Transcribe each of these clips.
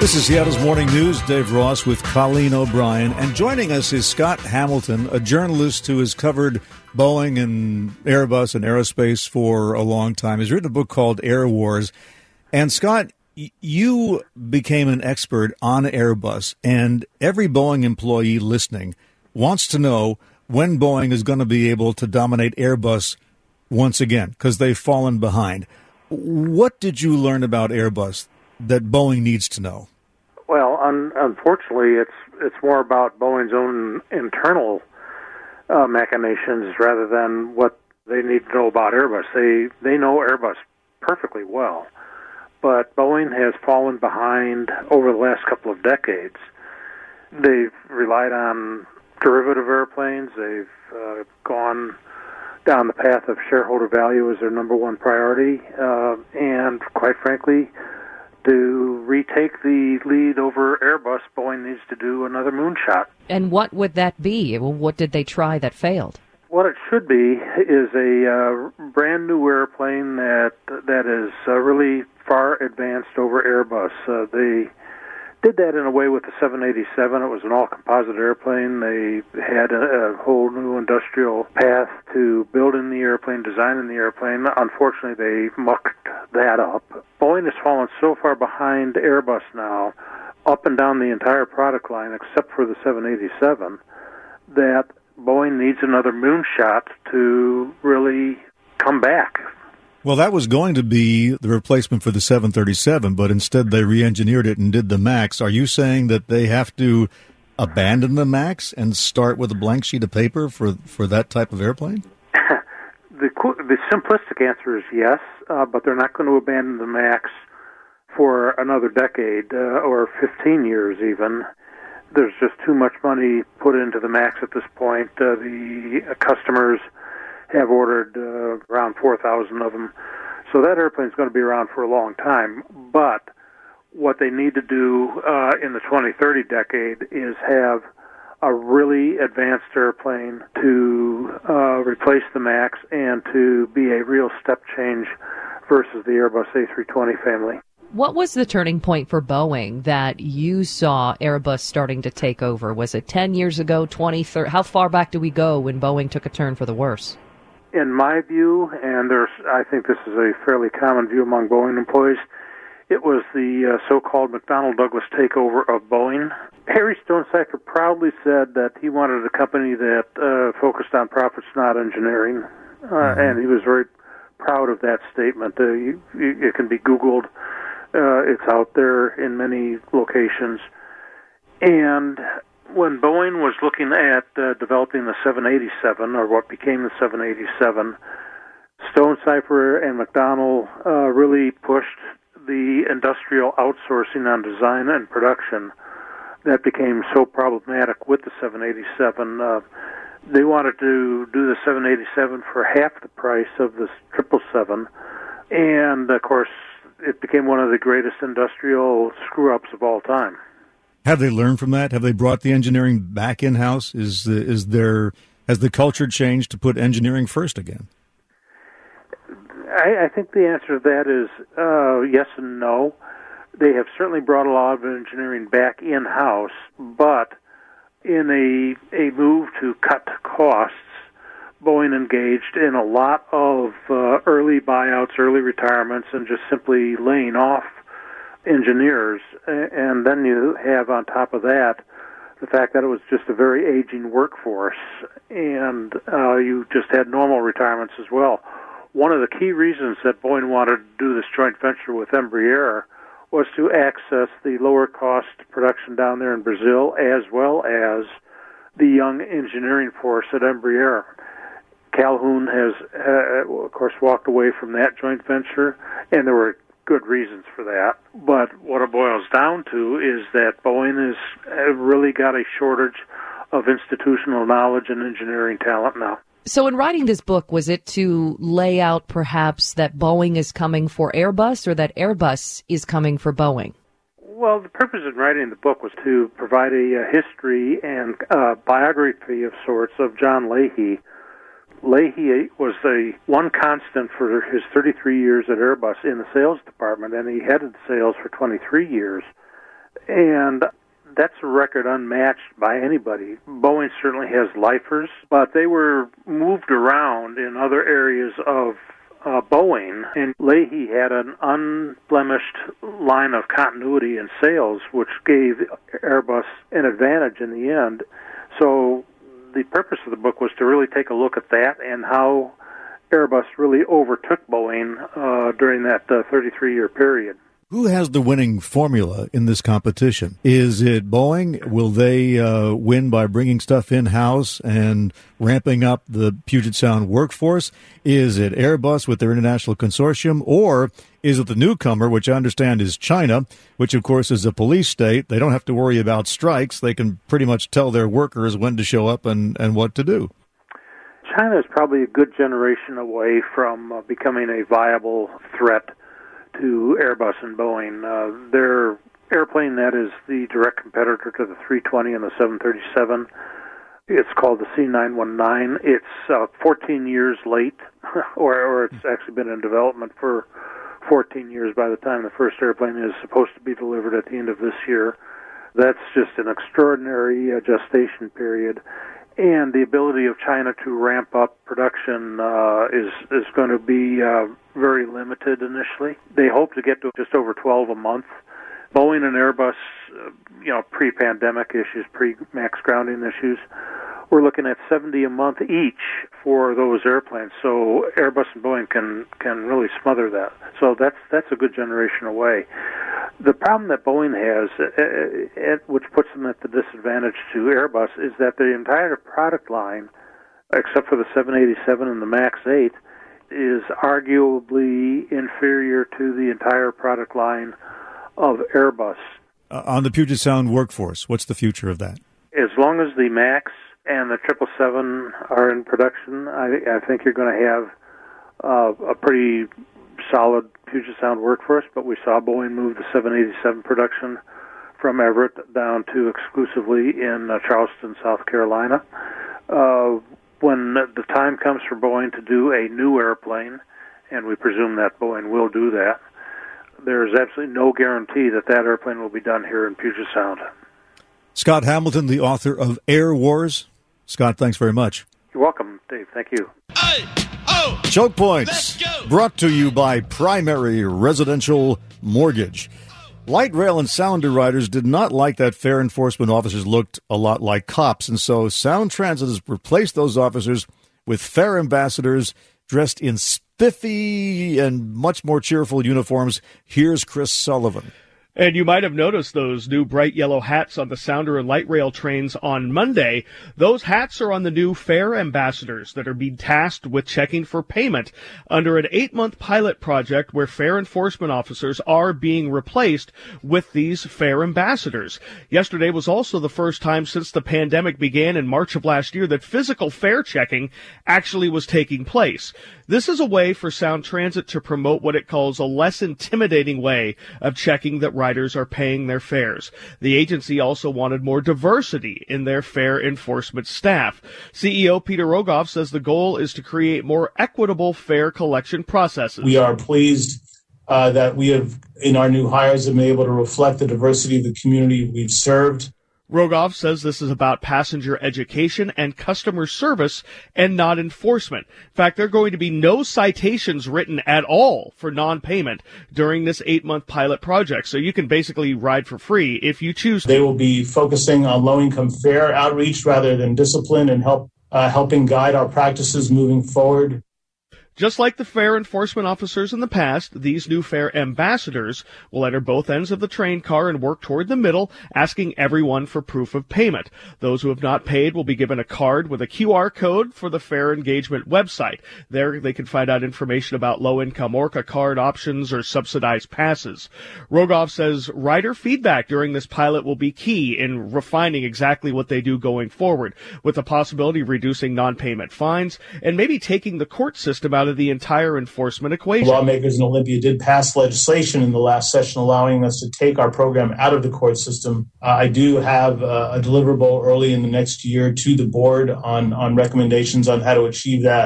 This is Seattle's Morning News. Dave Ross with Colleen O'Brien. And joining us is Scott Hamilton, a journalist who has covered Boeing and Airbus and aerospace for a long time. He's written a book called Air Wars. And Scott, you became an expert on Airbus, and every Boeing employee listening wants to know when Boeing is going to be able to dominate Airbus once again, because they've fallen behind. What did you learn about Airbus that Boeing needs to know? Well, unfortunately, it's more about Boeing's own internal machinations rather than what they need to know about Airbus. They know Airbus perfectly well, but Boeing has fallen behind over the last couple of decades. They've relied on derivative airplanes. They've gone down the path of shareholder value as their number one priority, and quite frankly, to retake the lead over Airbus, Boeing needs to do another moonshot. And what would that be? What did they try that failed? What it should be is a brand new airplane that is really far advanced over Airbus. They did that in a way with the 787. It was an all-composite airplane. They had a whole new industrial path to building the airplane, designing the airplane. Unfortunately, they mucked that up. Boeing has fallen so far behind Airbus now, up and down the entire product line, except for the 787, that Boeing needs another moonshot to really come back. Well, that was going to be the replacement for the 737, but instead they re-engineered it and did the MAX. Are you saying that they have to abandon the MAX and start with a blank sheet of paper for that type of airplane? The simplistic answer is yes, but they're not going to abandon the MAX for another decade or 15 years even. There's just too much money put into the MAX at this point. The customers have ordered around 4,000 of them. So that airplane's going to be around for a long time. But what they need to do in the 2030 decade is have a really advanced airplane to replace the MAX and to be a real step change versus the Airbus A320 family. What was the turning point for Boeing that you saw Airbus starting to take over? Was it 10 years ago, 20, 30? How far back do we go when Boeing took a turn for the worse? In my view, and I think this is a fairly common view among Boeing employees, it was the so-called McDonnell Douglas takeover of Boeing. Harry Stonecipher proudly said that he wanted a company that focused on profits, not engineering, and he was very proud of that statement. It can be Googled. It's out there in many locations. And when Boeing was looking at developing the 787, or what became the 787, Stonecipher and McDonnell really pushed the industrial outsourcing on design and production that became so problematic with the 787. They wanted to do the 787 for half the price of the 777, and of course, it became one of the greatest industrial screw-ups of all time. Have they learned from that? Have they brought the engineering back in-house? Has the culture changed to put engineering first again? I think the answer to that is yes and no. They have certainly brought a lot of engineering back in-house, but in a move to cut costs, Boeing engaged in a lot of early buyouts, early retirements, and just simply laying off engineers. And then you have on top of that the fact that it was just a very aging workforce, and you just had normal retirements as well. One of the key reasons that Boeing wanted to do this joint venture with Embraer was to access the lower cost production down there in Brazil, as well as the young engineering force at Embraer. Calhoun has, of course, walked away from that joint venture, and there were good reasons for that. But what it boils down to is that Boeing has really got a shortage of institutional knowledge and engineering talent now. So in writing this book, was it to lay out perhaps that Boeing is coming for Airbus or that Airbus is coming for Boeing? Well, the purpose of writing the book was to provide a history and biography of sorts of John Leahy. Leahy was the one constant for his 33 years at Airbus in the sales department, and he headed sales for 23 years. And that's a record unmatched by anybody. Boeing certainly has lifers, but they were moved around in other areas of Boeing, and Leahy had an unblemished line of continuity in sales, which gave Airbus an advantage in the end. So the purpose of the book was to really take a look at that and how Airbus really overtook Boeing during that 33-year period. Who has the winning formula in this competition? Is it Boeing? Will they win by bringing stuff in-house and ramping up the Puget Sound workforce? Is it Airbus with their international consortium? Or is it the newcomer, which I understand is China, which, of course, is a police state? They don't have to worry about strikes. They can pretty much tell their workers when to show up and what to do. China is probably a good generation away from becoming a viable threat to Airbus and Boeing. Their airplane that is the direct competitor to the 320 and the 737. It's called the C919. It's 14 years late, or it's actually been in development for 14 years by the time the first airplane is supposed to be delivered at the end of this year. That's just an extraordinary gestation period. And the ability of China to ramp up production is going to be very limited initially. They hope to get to just over 12 a month. Boeing and Airbus, pre-pandemic issues, pre-MAX grounding issues, we're looking at 70 a month each for those airplanes. So Airbus and Boeing can really smother that. So that's a good generation away. The problem that Boeing has, which puts them at the disadvantage to Airbus, is that the entire product line, except for the 787 and the MAX 8, is arguably inferior to the entire product line of Airbus. On the Puget Sound workforce, what's the future of that? As long as the MAX and the 777 are in production, I think you're going to have a pretty solid Puget Sound workforce, but we saw Boeing move the 787 production from Everett down to exclusively in Charleston, South Carolina. When the time comes for Boeing to do a new airplane, and we presume that Boeing will do that, there is absolutely no guarantee that that airplane will be done here in Puget Sound. Scott Hamilton, the author of Air Wars. Scott, thanks very much. You're welcome, Dave. Thank you. Choke Points, brought to you by Primary Residential Mortgage. Light rail and sounder riders did not like that fare enforcement officers looked a lot like cops, and so Sound Transit has replaced those officers with fare ambassadors dressed in spiffy and much more cheerful uniforms. Here's Chris Sullivan. And you might have noticed those new bright yellow hats on the Sounder and Light Rail trains on Monday. Those hats are on the new fare ambassadors that are being tasked with checking for payment under an 8-month pilot project where fare enforcement officers are being replaced with these fare ambassadors. Yesterday was also the first time since the pandemic began in March of last year that physical fare checking actually was taking place. This is a way for Sound Transit to promote what it calls a less intimidating way of checking that riders are paying their fares. The agency also wanted more diversity in their fare enforcement staff. CEO Peter Rogoff says the goal is to create more equitable fare collection processes. We are pleased that we have, in our new hires, been able to reflect the diversity of the community we've served. Rogoff says this is about passenger education and customer service and not enforcement. In fact, there are going to be no citations written at all for non-payment during this 8-month pilot project. So you can basically ride for free if you choose to. They will be focusing on low-income fare outreach rather than discipline and helping guide our practices moving forward. Just like the fare enforcement officers in the past, these new fare ambassadors will enter both ends of the train car and work toward the middle, asking everyone for proof of payment. Those who have not paid will be given a card with a QR code for the Fare Engagement website. There they can find out information about low-income ORCA card options or subsidized passes. Rogoff says rider feedback during this pilot will be key in refining exactly what they do going forward, with the possibility of reducing non-payment fines and maybe taking the court system out of the entire enforcement equation. Lawmakers in Olympia did pass legislation in the last session allowing us to take our program out of the court system. I do have a deliverable early in the next year to the board on recommendations on how to achieve that.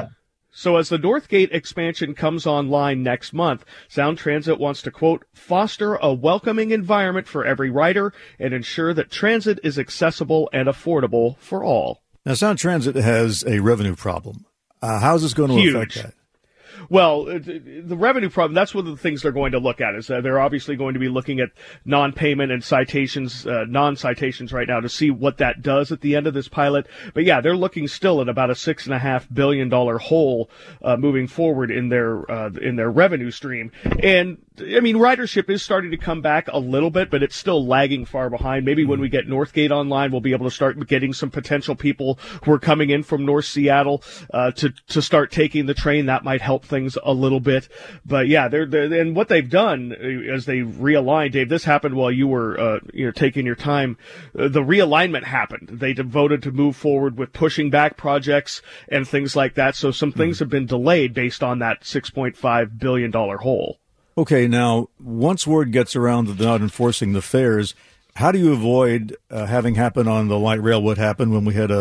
So as the Northgate expansion comes online next month, Sound Transit wants to, quote, foster a welcoming environment for every rider and ensure that transit is accessible and affordable for all. Now, Sound Transit has a revenue problem. How is this going to affect that? Well, the revenue problem, that's one of the things they're going to look at, is that they're obviously going to be looking at non-payment and citations, non-citations right now to see what that does at the end of this pilot. But yeah, they're looking still at about a $6.5 billion hole, moving forward in their revenue stream. And, I mean, ridership is starting to come back a little bit, but it's still lagging far behind. Maybe when we get Northgate online, we'll be able to start getting some potential people who are coming in from North Seattle, to start taking the train. That might help things a little bit. But yeah, and what they've done as they realign, Dave, this happened while you were taking your time. The realignment happened. They voted to move forward with pushing back projects and things like that. So some things have been delayed based on that $6.5 billion hole. Okay, now once word gets around that they're not enforcing the fares, how do you avoid having happen on the light rail what happened when we had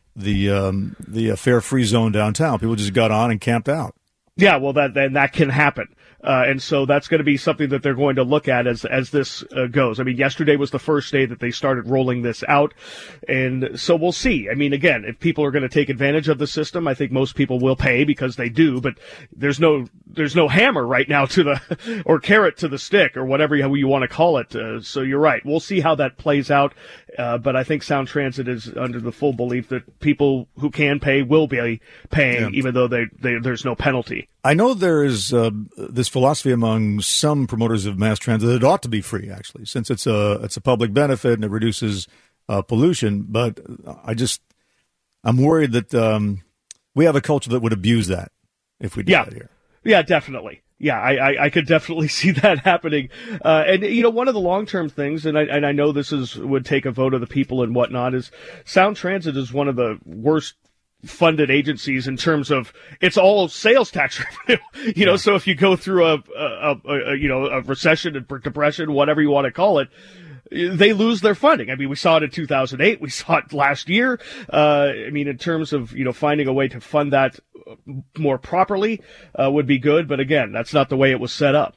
the fare-free zone downtown? People just got on and camped out. Yeah, well, that can happen. And so that's going to be something that they're going to look at as this goes. I mean, yesterday was the first day that they started rolling this out. And so we'll see. I mean, again, if people are going to take advantage of the system, I think most people will pay because they do, but there's no hammer right now or carrot to the stick or whatever you want to call it. So you're right. We'll see how that plays out. But I think Sound Transit is under the full belief that people who can pay will be paying, even though there's no penalty. I know there is this philosophy among some promoters of mass transit that it ought to be free, actually, since it's a public benefit and it reduces pollution. But I'm worried that we have a culture that would abuse that if we do that here. Yeah, definitely. Yeah, I could definitely see that happening. And one of the long-term things, and I know this would take a vote of the people and whatnot, is Sound Transit is one of the worst funded agencies in terms of it's all sales tax revenue. So if you go through a recession, a depression, whatever you want to call it, they lose their funding. I mean, we saw it in 2008. We saw it last year. In terms of, finding a way to fund that more properly, would be good. But again, that's not the way it was set up.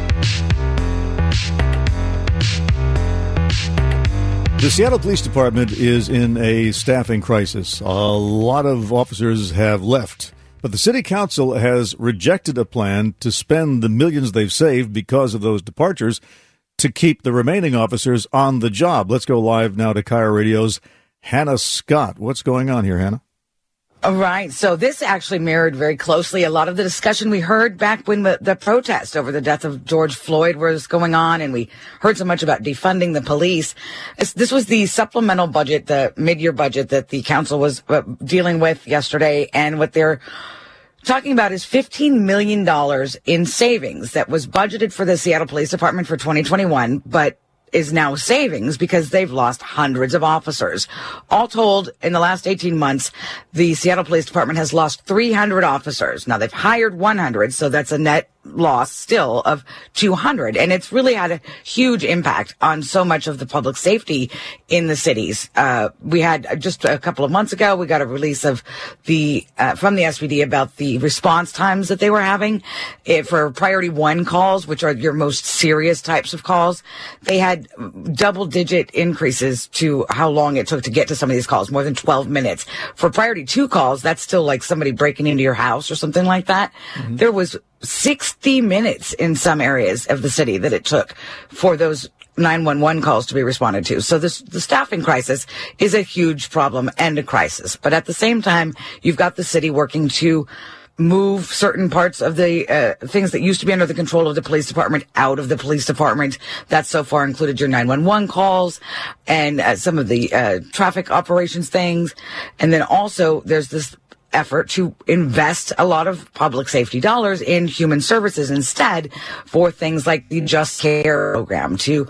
The Seattle Police Department is in a staffing crisis. A lot of officers have left, but the City Council has rejected a plan to spend the millions they've saved because of those departures to keep the remaining officers on the job. Let's go live now to KIRO Radio's Hannah Scott. What's going on here, Hannah? All right. So this actually mirrored very closely a lot of the discussion we heard back when the protest over the death of George Floyd was going on, and we heard so much about defunding the police. This was the supplemental budget, the mid-year budget that the council was dealing with yesterday, and what they're talking about is $15 million in savings that was budgeted for the Seattle Police Department for 2021, but is now savings because they've lost hundreds of officers. All told, in the last 18 months, the Seattle Police Department has lost 300 officers. Now, they've hired 100, so that's a net loss still of 200. And it's really had a huge impact on so much of the public safety in the cities. We had just a couple of months ago, we got a release of from the SPD about the response times that they were having for priority 1 calls, which are your most serious types of calls. They had double-digit increases to how long it took to get to some of these calls, more than 12 minutes. For priority 2 calls, that's still like somebody breaking into your house or something like that. Mm-hmm. There was 60 minutes in some areas of the city that it took for those 911 calls to be responded to. So the staffing crisis is a huge problem and a crisis. But at the same time, you've got the city working to move certain parts of the things that used to be under the control of the police department out of the police department. That so far included your 911 calls and some of the traffic operations things. And then also there's this effort to invest a lot of public safety dollars in human services instead for things like the Just Care program, to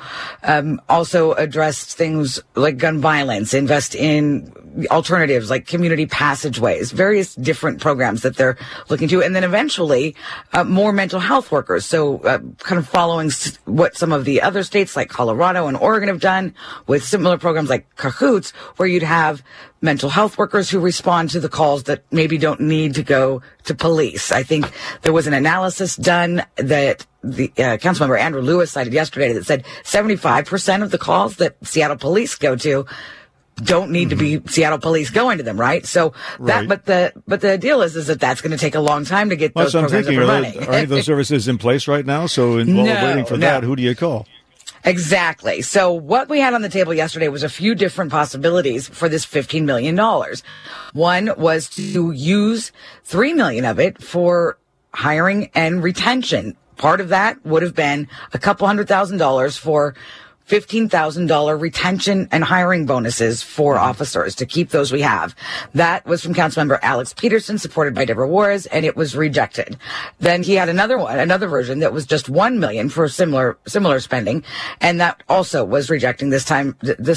also address things like gun violence, invest in alternatives like community passageways, various different programs that they're looking to, and then eventually more mental health workers. So kind of following what some of the other states like Colorado and Oregon have done with similar programs like Cahoots, where you'd have mental health workers who respond to the calls that maybe don't need to go to police. I think there was an analysis done that the Councilmember Andrew Lewis cited yesterday that said 75% of the calls that Seattle police go to don't need to be Seattle police going to them, right? So that, but the deal is that that's going to take a long time to get those programs up and running. Are any of those services in place right now? So while we're waiting for that, who do you call? Exactly. So what we had on the table yesterday was a few different possibilities for this $15 million. One was to use $3 million of it for hiring and retention. Part of that would have been a couple $100,000 for $15,000 retention and hiring bonuses for officers to keep those we have. That was from Councilmember Alex Peterson, supported by Deborah Juarez, and it was rejected. Then he had another version that was just $1 million for similar spending, and that also was rejecting this time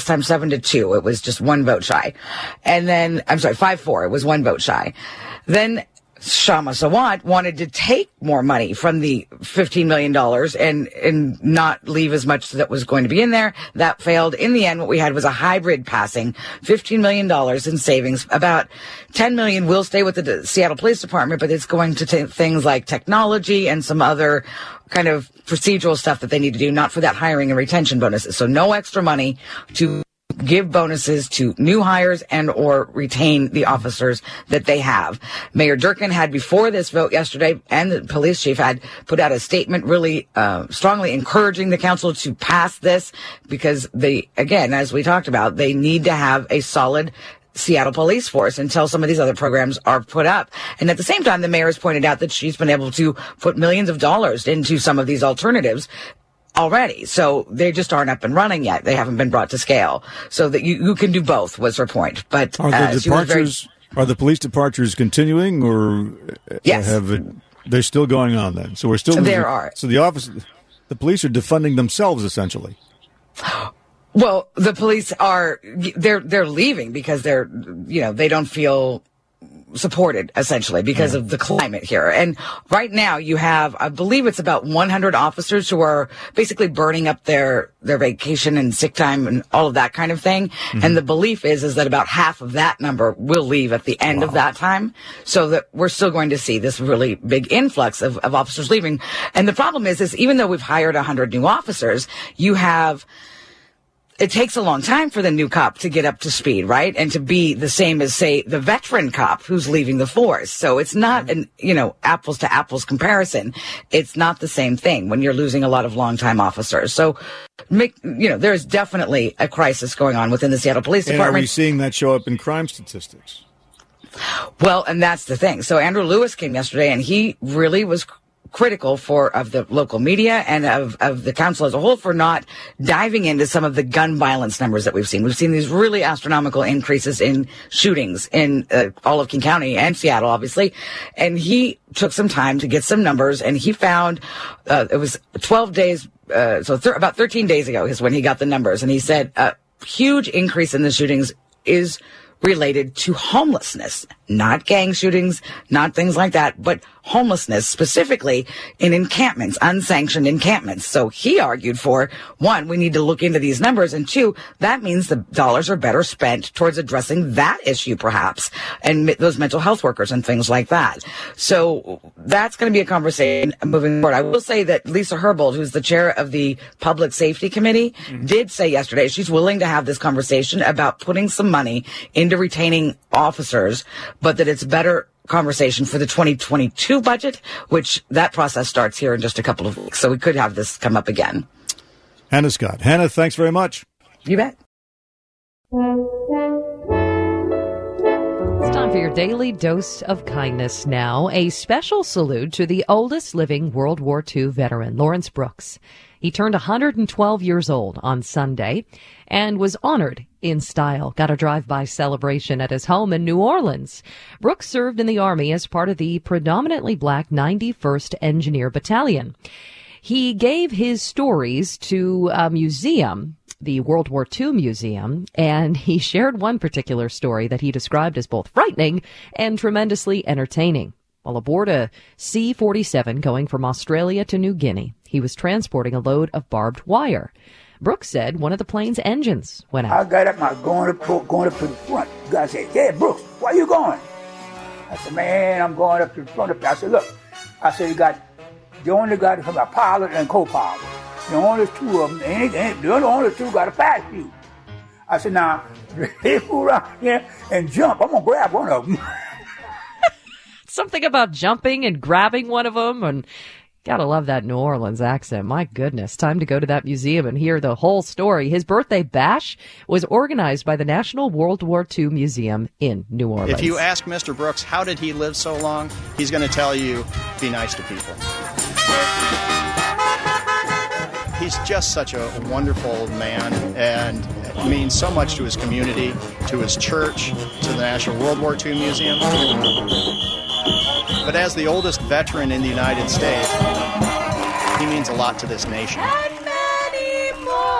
7-2. It was just one vote shy. And then, 5-4. It was one vote shy. Then Shama Sawant wanted to take more money from the $15 million and not leave as much that was going to be in there. That failed. In the end, what we had was a hybrid passing, $15 million in savings. About $10 million will stay with the Seattle Police Department, but it's going to take things like technology and some other kind of procedural stuff that they need to do, not for that hiring and retention bonuses. So no extra money to give bonuses to new hires and or retain the officers that they have. Mayor Durkin had, before this vote yesterday, and the police chief had put out a statement really strongly encouraging the council to pass this, because again, as we talked about, they need to have a solid Seattle police force until some of these other programs are put up. And at the same time, the mayor has pointed out that she's been able to put millions of dollars into some of these alternatives already. So they just aren't up and running yet. They haven't been brought to scale. So that you can do both was her point. But are the police departures continuing, or yes, they're still going on then? So we're still So the police are defunding themselves essentially. Well, the police they're leaving because they don't feel supported, essentially, because of the climate here. And right now you have, I believe it's about 100 officers who are basically burning up their vacation and sick time and all of that kind of thing. Mm-hmm. And the belief is that about half of that number will leave at the end of that time. So that we're still going to see this really big influx of officers leaving. And the problem is even though we've hired 100 new officers, it takes a long time for the new cop to get up to speed, right? And to be the same as, say, the veteran cop who's leaving the force. So it's not an, apples to apples comparison. It's not the same thing when you're losing a lot of longtime officers. So, there's definitely a crisis going on within the Seattle Police Department. And are we seeing that show up in crime statistics? Well, and that's the thing. So Andrew Lewis came yesterday and he really was critical of the local media and of the council as a whole for not diving into some of the gun violence numbers that we've seen. We've seen these really astronomical increases in shootings in all of King County and Seattle, obviously. And he took some time to get some numbers, and he found it was 12 days, about 13 days ago is when he got the numbers. And he said a huge increase in the shootings is related to homelessness, not gang shootings, not things like that, but homelessness, specifically in encampments, unsanctioned encampments. So he argued for, one, we need to look into these numbers, and two, that means the dollars are better spent towards addressing that issue, perhaps, and those mental health workers and things like that. So that's going to be a conversation moving forward. I will say that Lisa Herbold, who's the chair of the Public Safety Committee, did say yesterday she's willing to have this conversation about putting some money into retaining officers, but that it's better conversation for the 2022 budget, which that process starts here in just a couple of weeks. So we could have this come up again. Hannah Scott. Hannah, thanks very much. You bet. It's time for your daily dose of kindness now. A special salute to the oldest living World War II veteran, Lawrence Brooks. He turned 112 years old on Sunday and was honored in style. Got a drive-by celebration at his home in New Orleans. Brooks served in the Army as part of the predominantly black 91st Engineer Battalion. He gave his stories to a museum, the World War II Museum, and he shared one particular story that he described as both frightening and tremendously entertaining. While aboard a C-47 going from Australia to New Guinea, he was transporting a load of barbed wire. Brooks said one of the plane's engines went I out. got up and I was going up to the front. The guy said, "Yeah, Brooks, where you going?" I said, "Man, I'm going up to the front." I said, "Look," I said, "You only got a pilot and co-pilot. The only two of them, the only two got a fast view." I said, "Now, they move around here and jump. I'm going to grab one of them." Something about jumping and grabbing one of them, and gotta love that New Orleans accent. My goodness. Time to go to that museum and hear the whole story. His birthday bash was organized by the National World War II Museum in New Orleans. If you ask Mr. Brooks how did he live so long, he's going to tell you, be nice to people. He's just such a wonderful man and means so much to his community, to his church, to the National World War II Museum. But as the oldest veteran in the United States, he means a lot to this nation. And many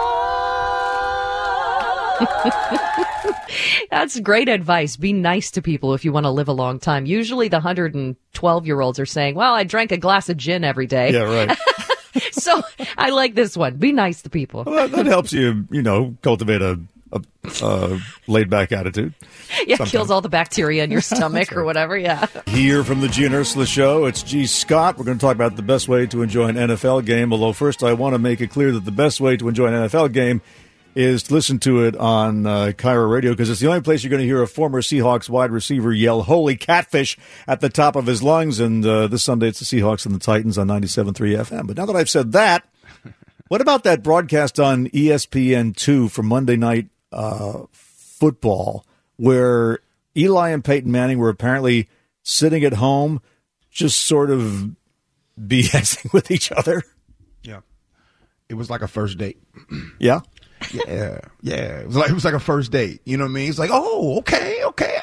more. That's great advice. Be nice to people if you want to live a long time. Usually the 112-year-olds are saying, well, I drank a glass of gin every day. Yeah, right. So I like this one. Be nice to people. Well, that helps you, cultivate a laid-back attitude. Yeah, sometimes. kills all the bacteria in your stomach or whatever, yeah. Here from the G and Ursula Show, it's G. Scott. We're going to talk about the best way to enjoy an NFL game, although first I want to make it clear that the best way to enjoy an NFL game is to listen to it on KIRO Radio, because it's the only place you're going to hear a former Seahawks wide receiver yell, "Holy catfish," at the top of his lungs. And this Sunday it's the Seahawks and the Titans on 97.3 FM. But now that I've said that, what about that broadcast on ESPN2 for Monday Night Football, where Eli and Peyton Manning were apparently sitting at home just sort of BSing with each other? Yeah. It was like a first date. Yeah? Yeah. It was like a first date. You know what I mean? It's like, oh, okay.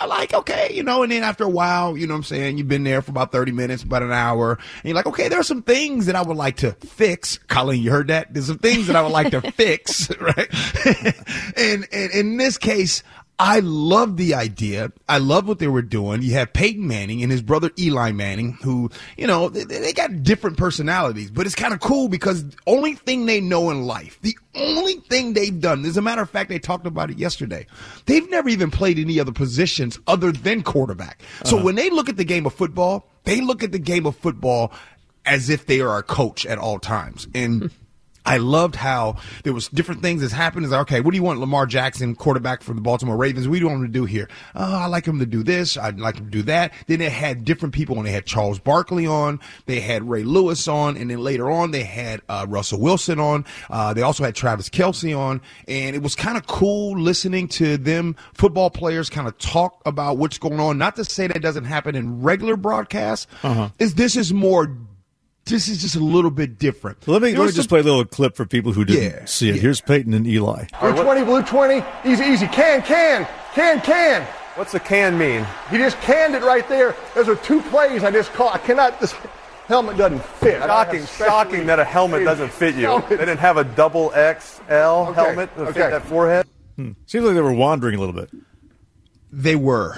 And then after a while, you know what I'm saying? You've been there for about 30 minutes, about an hour. And you're like, okay, there are some things that I would like to fix. Colleen, you heard that? There's some things that I would like to fix, right? and in this case, I love the idea. I love what they were doing. You have Peyton Manning and his brother Eli Manning, who, they got different personalities, but it's kind of cool because the only thing they know in life, the only thing they've done, as a matter of fact, they talked about it yesterday. They've never even played any other positions other than quarterback. So when they look at the game of football, they look at the game of football as if they are a coach at all times. And I loved how there was different things that's happened. It's like, okay, what do you want Lamar Jackson, quarterback for the Baltimore Ravens? What do you want him to do here? Oh, I like him to do this. I'd like him to do that. Then they had different people, and they had Charles Barkley on. They had Ray Lewis on. And then later on, they had Russell Wilson on. They also had Travis Kelce on. And it was kind of cool listening to them football players kind of talk about what's going on. Not to say that doesn't happen in regular broadcasts. This is just a little bit different. Let me just play a little clip for people who didn't see it. Yeah. Here's Peyton and Eli. Blue 20, easy. Can. What's the can mean? He just canned it right there. Those are two plays I just called. This helmet doesn't fit. Shocking that a helmet doesn't fit you. They didn't have a double XL helmet to fit that forehead. Seems like they were wandering a little bit. They were.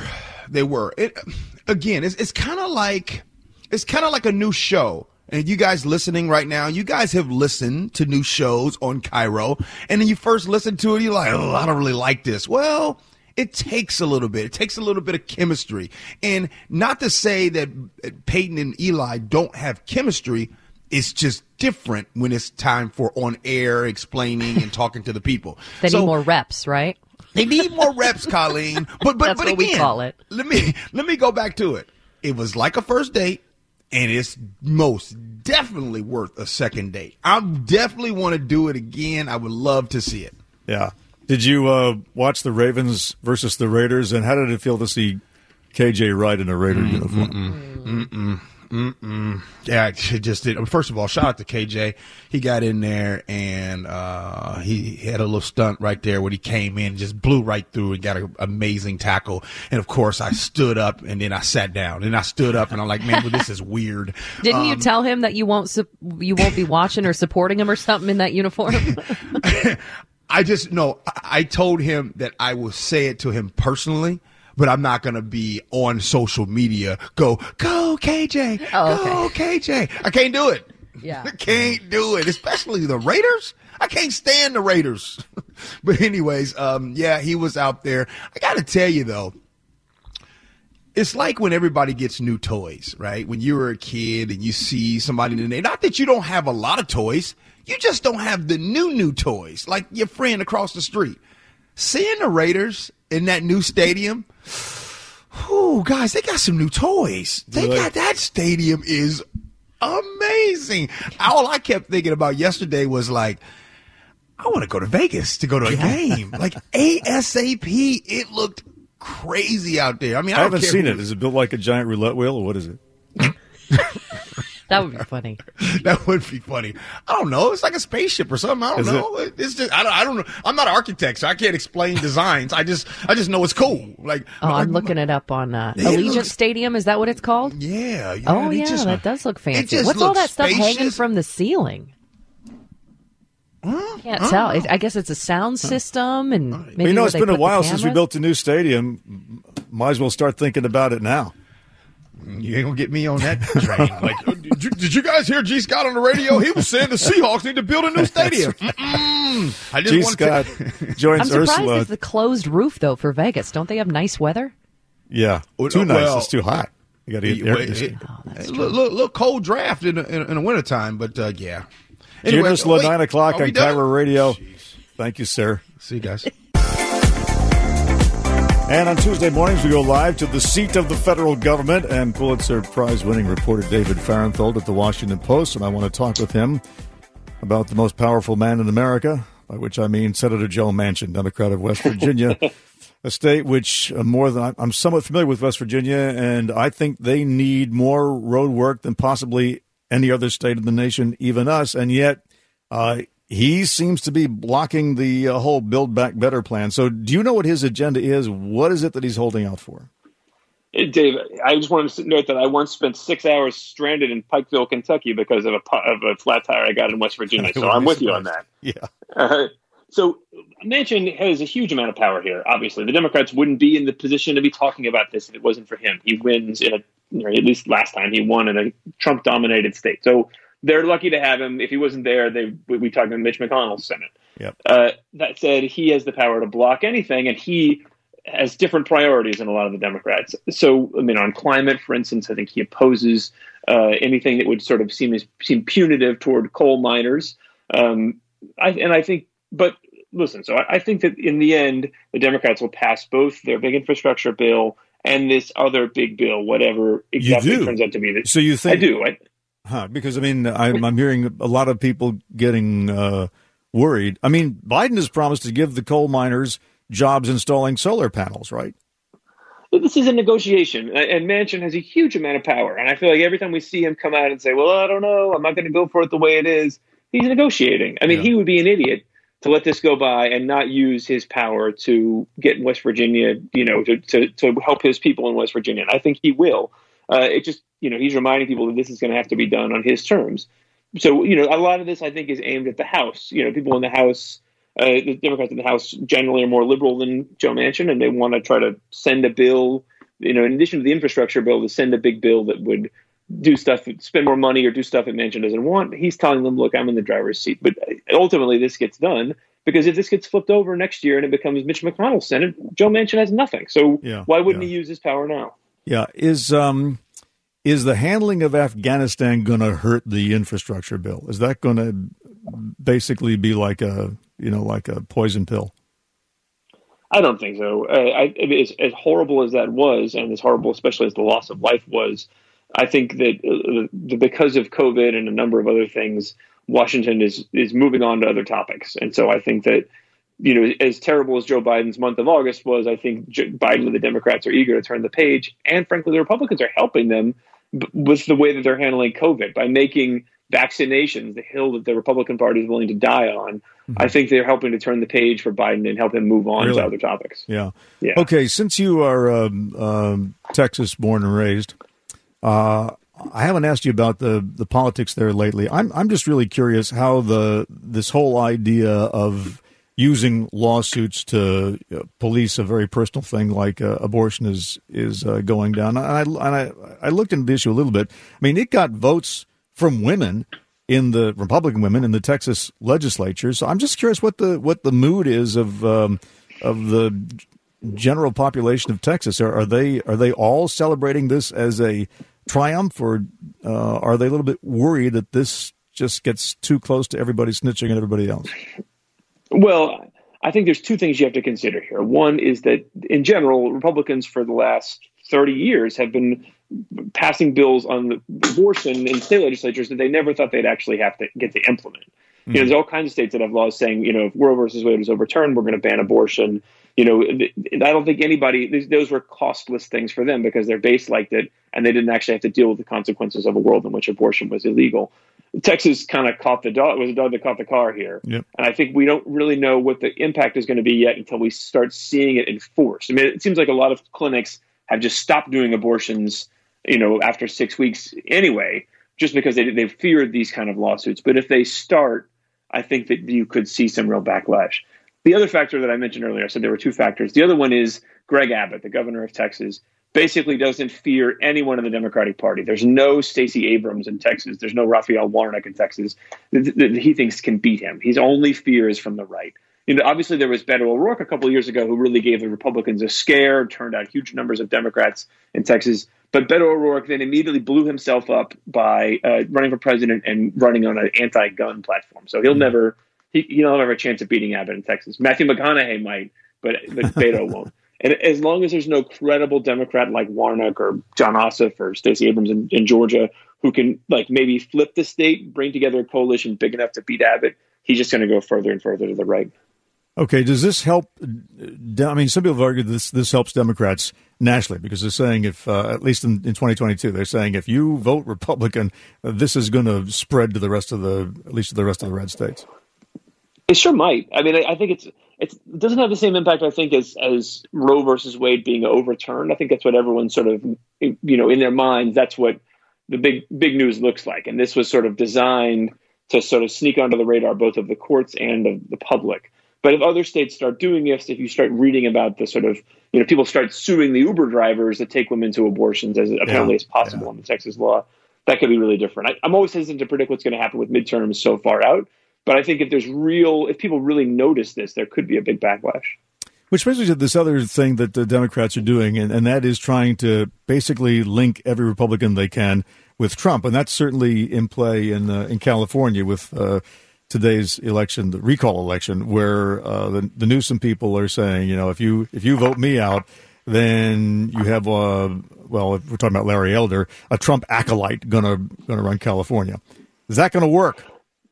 It's kind of like a new show. And you guys listening right now, you guys have listened to new shows on KIRO, and then you first listen to it, you're like, oh, I don't really like this. Well, it takes a little bit. It takes a little bit of chemistry. And not to say that Peyton and Eli don't have chemistry. It's just different when it's time for on air explaining and talking to the people. They need more reps, right? They need more reps, Colleen. But That's what again, we call it. Let me go back to it. It was like a first date. And it's most definitely worth a second date. I definitely want to do it again. I would love to see it. Yeah. Did you watch the Ravens versus the Raiders? And how did it feel to see KJ Wright in a Raider uniform? Yeah, it just did. First of all, shout out to KJ. He got in there and he had a little stunt right there when he came in, just blew right through and got an amazing tackle. And of course, I stood up and then I sat down. And I stood up and I'm like, man, well, this is weird. Didn't you tell him that you won't be watching or supporting him or something in that uniform? I told him that I will say it to him personally. But I'm not going to be on social media. Go KJ. Go KJ. I can't do it. Yeah. I can't do it. Especially the Raiders. I can't stand the Raiders. But anyways, yeah, he was out there. I got to tell you, though, it's like when everybody gets new toys, right? When you were a kid and you see somebody in the neighborhood, not that you don't have a lot of toys, you just don't have the new toys, like your friend across the street. Seeing the Raiders in that new stadium, whoo, guys, they got some new toys. That stadium is amazing. All I kept thinking about yesterday was like, I want to go to Vegas to go to a game. Like ASAP, it looked crazy out there. I mean, I haven't seen it. Is it built like a giant roulette wheel, or what is it? That would be funny. That would be funny. I don't know. It's like a spaceship or something. I don't know. It's just I don't know. I'm not an architect, so I can't explain designs. I just know it's cool. Like I'm looking it up on Allegiant Stadium. Is that what it's called? Yeah. Oh yeah, that does look fancy. What's all that stuff hanging from the ceiling? Can't tell. I guess it's a sound system, and maybe it's been a while since we built a new stadium. Might as well start thinking about it now. You ain't gonna get me on that train. Like, did you guys hear G. Scott on the radio? He was saying the Seahawks need to build a new stadium. I just G. Scott joins I'm surprised Ursula. it's the closed roof though for Vegas. Don't they have nice weather? Yeah, too nice. It's too hot. You got to get air conditioning. Little cold draft in the wintertime, but yeah. Anyway, Ursula, 9 o'clock on Cairo Radio. Jeez. Thank you, sir. See you guys. And on Tuesday mornings, we go live to the seat of the federal government and Pulitzer Prize-winning reporter David Fahrenthold at the Washington Post. And I want to talk with him about the most powerful man in America, by which I mean Senator Joe Manchin, Democrat of West Virginia, a state which I'm somewhat familiar with West Virginia, and I think they need more road work than possibly any other state in the nation, even us. And yet he seems to be blocking the whole Build Back Better plan. So do you know what his agenda is? What is it that he's holding out for? Hey, Dave, I just wanted to note that I once spent 6 hours stranded in Pikeville, Kentucky because of a flat tire I got in West Virginia. So I'm with you on that. Yeah. So Manchin has a huge amount of power here, obviously. The Democrats wouldn't be in the position to be talking about this if it wasn't for him. He wins at least last time he won in a Trump-dominated state. So they're lucky to have him. If he wasn't there, we talk about Mitch McConnell's Senate. Yep. That said, he has the power to block anything, and he has different priorities than a lot of the Democrats. So, I mean, on climate, for instance, I think he opposes anything that would sort of seem punitive toward coal miners. I think that in the end, the Democrats will pass both their big infrastructure bill and this other big bill, whatever exactly it turns out to be. So you think? I do. Because, I mean, I'm hearing a lot of people getting worried. I mean, Biden has promised to give the coal miners jobs installing solar panels, right? This is a negotiation, and Manchin has a huge amount of power. And I feel like every time we see him come out and say, well, I don't know, I'm not going to go for it the way it is, he's negotiating. I mean, He would be an idiot to let this go by and not use his power to get West Virginia, to help his people in West Virginia. And I think he will. He's reminding people that this is going to have to be done on his terms. So, a lot of this, I think, is aimed at the House. People in the House, the Democrats in the House generally are more liberal than Joe Manchin, and they want to try to send a bill, in addition to the infrastructure bill, to send a big bill that would do stuff, spend more money or do stuff that Manchin doesn't want. He's telling them, look, I'm in the driver's seat. But ultimately, this gets done because if this gets flipped over next year and it becomes Mitch McConnell's Senate, Joe Manchin has nothing. So why wouldn't he use his power now? Yeah. Is the handling of Afghanistan going to hurt the infrastructure bill? Is that going to basically be like a poison pill? I don't think so. As horrible as that was, and as horrible, especially as the loss of life was, I think that because of COVID and a number of other things, Washington is moving on to other topics. And so I think that, as terrible as Joe Biden's month of August was, I think Biden and the Democrats are eager to turn the page. And frankly, the Republicans are helping them with the way that they're handling COVID by making vaccinations the hill that the Republican Party is willing to die on. Mm-hmm. I think they're helping to turn the page for Biden and help him move on to other topics. Yeah. Okay. Since you are Texas born and raised, I haven't asked you about the politics there lately. I'm just really curious how this whole idea of using lawsuits to police a very personal thing like abortion is going down. And I looked into the issue a little bit. I mean, it got votes from women in the Republican women in the Texas legislature. So I'm just curious what the mood is of the general population of Texas. Are they all celebrating this as a triumph, or are they a little bit worried that this just gets too close to everybody snitching at everybody else? Well, I think there's two things you have to consider here. One is that, in general, Republicans for the last 30 years have been passing bills on abortion in state legislatures that they never thought they'd actually have to get to implement. Mm-hmm. There's all kinds of states that have laws saying, if Roe versus Wade is overturned, we're going to ban abortion. I don't think those were costless things for them because their base liked it and they didn't actually have to deal with the consequences of a world in which abortion was illegal. Texas kind of was a dog that caught the car here. Yep. And I think we don't really know what the impact is going to be yet until we start seeing it enforced. I mean, it seems like a lot of clinics have just stopped doing abortions, after 6 weeks anyway, just because they feared these kind of lawsuits. But if they start, I think that you could see some real backlash. The other factor that I mentioned earlier, I said there were two factors. The other one is Greg Abbott, the governor of Texas, basically doesn't fear anyone in the Democratic Party. There's no Stacey Abrams in Texas. There's no Raphael Warnock in Texas that he thinks can beat him. His only fear is from the right. Obviously there was Beto O'Rourke a couple of years ago who really gave the Republicans a scare, turned out huge numbers of Democrats in Texas. But Beto O'Rourke then immediately blew himself up by running for president and running on an anti-gun platform. So he'll never have a chance of beating Abbott in Texas. Matthew McConaughey might, but Beto won't. And as long as there's no credible Democrat like Warnock or John Ossoff or Stacey Abrams in Georgia who can maybe flip the state, bring together a coalition big enough to beat Abbott, he's just going to go further and further to the right. Okay, does this help? I mean, some people have argued this helps Democrats nationally because they're saying at least in 2022, they're saying if you vote Republican, this is going to spread to the rest of the red states. It sure might. I mean, I think it doesn't have the same impact, I think, as Roe versus Wade being overturned. I think that's what everyone sort of, in their minds, that's what the big news looks like. And this was sort of designed to sort of sneak onto the radar, both of the courts and of the public. But if other states start doing this, if you start reading about the sort of, people start suing the Uber drivers that take women to abortions as apparently as possible in the Texas law, that could be really different. I'm always hesitant to predict what's going to happen with midterms so far out. But I think if people really notice this, there could be a big backlash. Which brings me to this other thing that the Democrats are doing, and that is trying to basically link every Republican they can with Trump. And that's certainly in play in California with today's election, the recall election, where the Newsom people are saying, if you vote me out, then you have, if we're talking about Larry Elder, a Trump acolyte gonna run California. Is that going to work?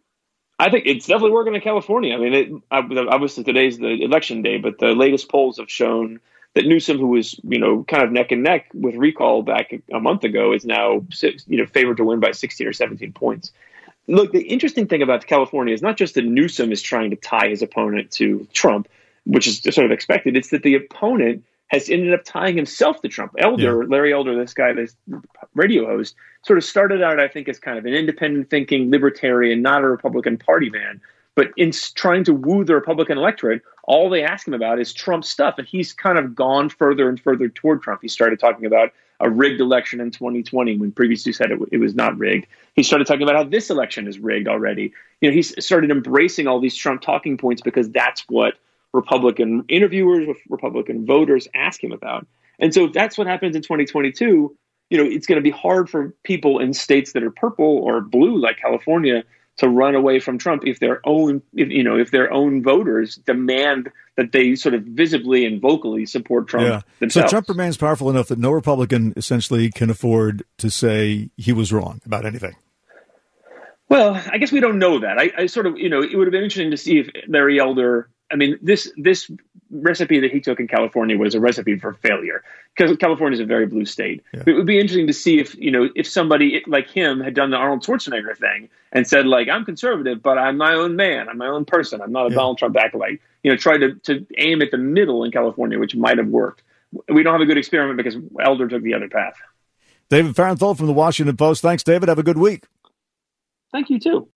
I think it's definitely working in California. I mean, obviously today's the election day, but the latest polls have shown that Newsom, who was, kind of neck and neck with recall back a month ago, is now, favored to win by 16 or 17 points. Look, the interesting thing about California is not just that Newsom is trying to tie his opponent to Trump, which is sort of expected. It's that the opponent has ended up tying himself to Trump. Larry Elder, this radio host, sort of started out, I think, as kind of an independent thinking libertarian, not a Republican Party man. But in trying to woo the Republican electorate, all they ask him about is Trump stuff. And he's kind of gone further and further toward Trump. He started talking about a rigged election in 2020 when previously said it was not rigged. He started talking about how this election is rigged already. He's started embracing all these Trump talking points because that's what Republican interviewers with Republican voters ask him about. And so if that's what happens in 2022, it's going to be hard for people in states that are purple or blue, like California, to run away from Trump if their own voters demand that they sort of visibly and vocally support Trump themselves. So Trump remains powerful enough that no Republican essentially can afford to say he was wrong about anything. Well, I guess we don't know that. I sort of, it would have been interesting to see if Larry Elder, this recipe that he took in California was a recipe for failure because California is a very blue state. Yeah. It would be interesting to see if somebody like him had done the Arnold Schwarzenegger thing and said, I'm conservative, but I'm my own man. I'm my own person. I'm not a Donald Trump acolyte. Try to aim at the middle in California, which might have worked. We don't have a good experiment because Elder took the other path. David Fahrenthold from the Washington Post. Thanks, David. Have a good week. Thank you, too.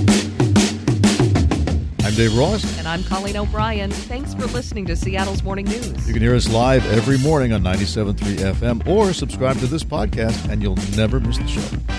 I'm Dave Ross. And I'm Colleen O'Brien. Thanks for listening to Seattle's Morning News. You can hear us live every morning on 97.3 FM or subscribe to this podcast and you'll never miss the show.